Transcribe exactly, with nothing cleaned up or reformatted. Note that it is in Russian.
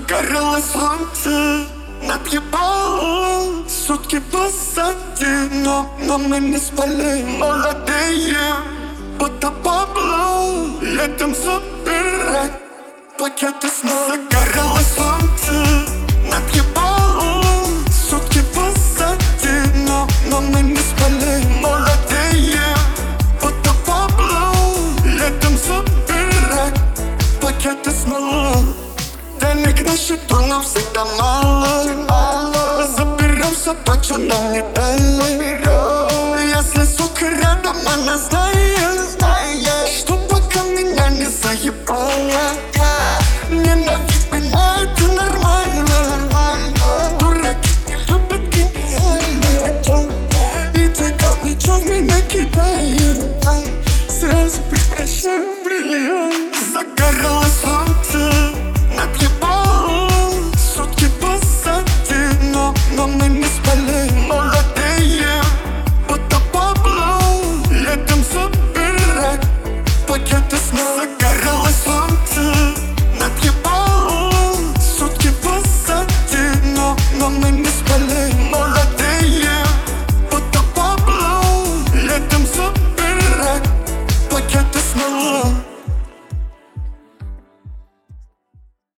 Загорелось солнце над ебалом, сутки позади, но, но мы не спали. Молодые, будто Пабло, летом забирать пакеты снова. Загорелось солнце над ебалом, сутки позади, но, но мы не спали. Молодые, будто Пабло, летом забирать пакеты снова. Денег на счету нам всегда мало, мало. Заберем собачью, нам не дали. Если сука рядом, она знает.